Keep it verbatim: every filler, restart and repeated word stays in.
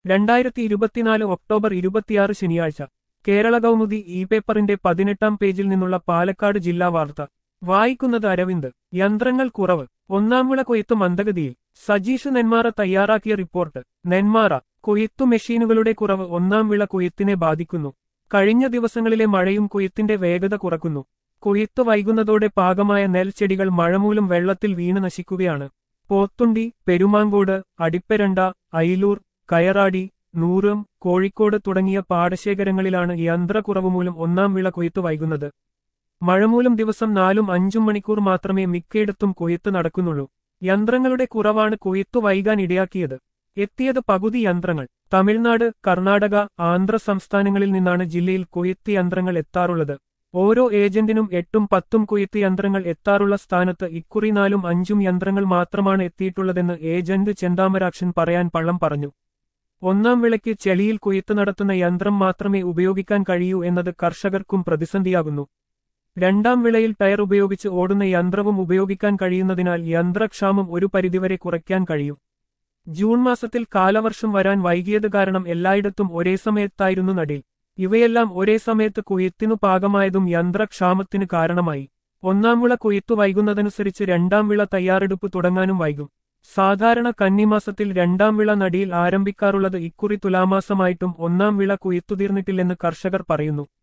രണ്ടായിരത്തി ഇരുപത്തിനാല് ഒക്ടോബർ ഇരുപത്തിയാറ് ശനിയാഴ്ച കേരള കൗമുദി ഇ പേപ്പറിന്റെ പതിനെട്ടാം പേജിൽ നിന്നുള്ള പാലക്കാട് ജില്ലാ വാർത്ത വായിക്കുന്നത് അരവിന്ദ്. യന്ത്രങ്ങൾ കുറവ്, ഒന്നാം വിള കൊയ്ത്ത് മന്ദഗതിയിൽ. സജീഷ് നെന്മാറ തയ്യാറാക്കിയ റിപ്പോർട്ട്. നെന്മാറ. കൊയ്ത്തു മെഷീനുകളുടെ കുറവ് ഒന്നാം വിള കൊയ്ത്തിനെ ബാധിക്കുന്നു. കഴിഞ്ഞ ദിവസങ്ങളിലെ മഴയും കൊയ്ത്തിന്റെ വേഗത കുറക്കുന്നു. കൊയ്ത്ത് വൈകുന്നതോടെ പാകമായ നെൽച്ചെടികൾ മഴമൂലം വെള്ളത്തിൽ വീണ് നശിക്കുകയാണ്. പോത്തുണ്ടി, പെരുമാങ്കോട്, അടിപ്പെരണ്ട, അയിലൂർ, കയറാടി, നൂറും, കോഴിക്കോട് തുടങ്ങിയ പാടശേഖരങ്ങളിലാണ് യന്ത്രക്കുറവുമൂലം ഒന്നാം വിള കൊയ്ത്ത് വൈകുന്നത്. മഴമൂലം ദിവസം നാലും അഞ്ചും മണിക്കൂർ മാത്രമേ മിക്കയിടത്തും കൊയ്ത്ത് നടക്കുന്നുള്ളൂ. യന്ത്രങ്ങളുടെ കുറവാണ് കൊയ്ത്തു വൈകാൻ ഇടയാക്കിയത്. എത്തിയത് പകുതി യന്ത്രങ്ങൾ. തമിഴ്നാട്, കർണാടക, ആന്ധ്ര സംസ്ഥാനങ്ങളിൽ നിന്നാണ് ജില്ലയിൽ കൊയ്ത്ത് യന്ത്രങ്ങൾ എത്താറുള്ളത്. ഓരോ ഏജന്റിനും എട്ടും പത്തും കൊയ്ത്ത് യന്ത്രങ്ങൾ എത്താറുള്ള സ്ഥാനത്ത് ഇക്കുറി നാലും അഞ്ചും യന്ത്രങ്ങൾ മാത്രമാണ് എത്തിയിട്ടുള്ളതെന്ന് ഏജന്റ് ചെന്താമരാക്ഷൻ പറയാൻ പള്ളം പറഞ്ഞു. ഒന്നാം വിളയ്ക്ക് ചെളിയിൽ കൊയ്ത്ത് നടത്തുന്ന യന്ത്രം മാത്രമേ ഉപയോഗിക്കാൻ കഴിയൂ എന്നത് കർഷകർക്കും പ്രതിസന്ധിയാകുന്നു. രണ്ടാം വിളയിൽ ടയർ ഉപയോഗിച്ച് ഓടുന്ന യന്ത്രവും ഉപയോഗിക്കാൻ കഴിയുന്നതിനാൽ യന്ത്രക്ഷാമം ഒരു പരിധിവരെ കുറയ്ക്കാൻ കഴിയും. ജൂൺ മാസത്തിൽ കാലവർഷം വരാൻ വൈകിയത് കാരണം എല്ലായിടത്തും ഒരേ സമയത്തായിരുന്നു നടീൽ. ഇവയെല്ലാം ഒരേ സമയത്ത് കൊയ്ത്തിനു പാകമായതും യന്ത്രക്ഷാമത്തിന് കാരണമായി. ഒന്നാം വിള കൊയ്ത്തു വൈകുന്നതനുസരിച്ച് രണ്ടാം വിള തയ്യാറെടുപ്പ് തുടങ്ങാനും വൈകും. സാധാരണ കന്നിമാസത്തിൽ രണ്ടാം വിള നടീൽ ആരംഭിക്കാറുള്ളത് ഇക്കുറി തുലാമാസമായിട്ടും ഒന്നാം വിള കൊയ്ത്തുതീർന്നിട്ടില്ലെന്ന് കർഷകർ പറയുന്നു.